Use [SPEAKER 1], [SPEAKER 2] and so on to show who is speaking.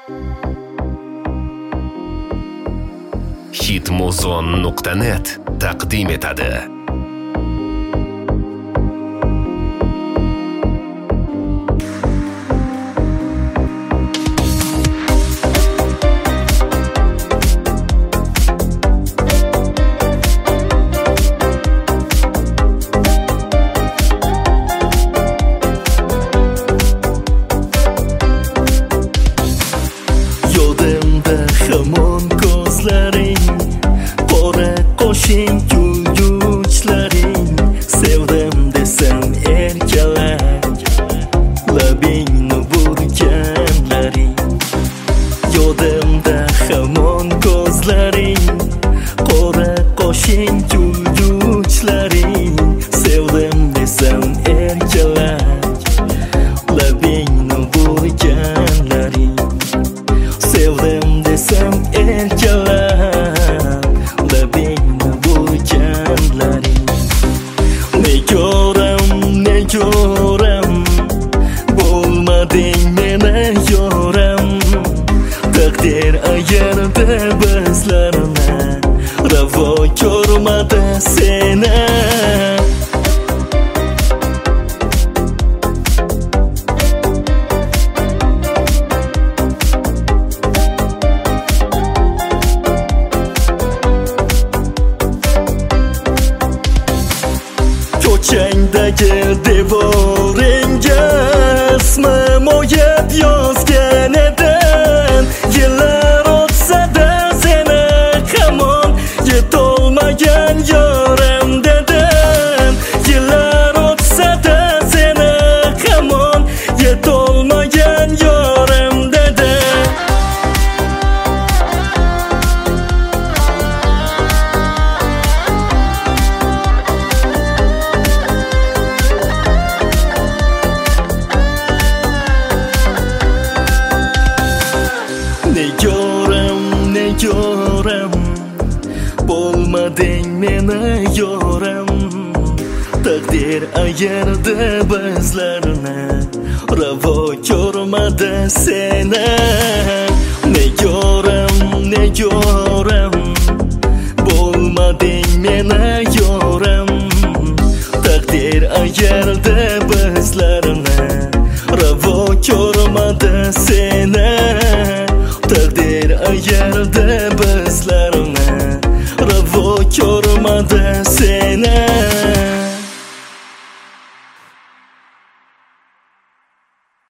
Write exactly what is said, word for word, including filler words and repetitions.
[SPEAKER 1] hitmuzon nuqta net taqdim etadi.
[SPEAKER 2] Hamon ko'zlaring, qora qo'shing kulguchlaring, sevdim desam erkalak, labingni burganlaring. Yodimda hamon ko'zlaring, qora qo'shing kulguchlaring, sevdim desam erkalak, labingni burganlaring. Sevdim desam erkalak, labingni burganlaring. Ne ko'ram, ne ko'ram, bo'lmading meni yoram. Taqdir ayirdi bizlarni, ravo ko'rmadi seni. Ko'changdagi devoringga ismim o'yib yozgan edim. Yillar o'tsa-da seni hamon yetolmagan yorim dedim. Yillar o'tsa-da seni hamon yetolmagan yorim dedim. Ne ko'ram, ne ko'ram, bo'lmading meni yoram. Taqdir ayirdi bizlarni, ravo ko'rmadi seni. Ne ko'ram, ne ko'ram, bo'lmading meni yoram. Taqdir ayirdi bizlarni, ravo ko'rmadi seni. Taqdir ayirdi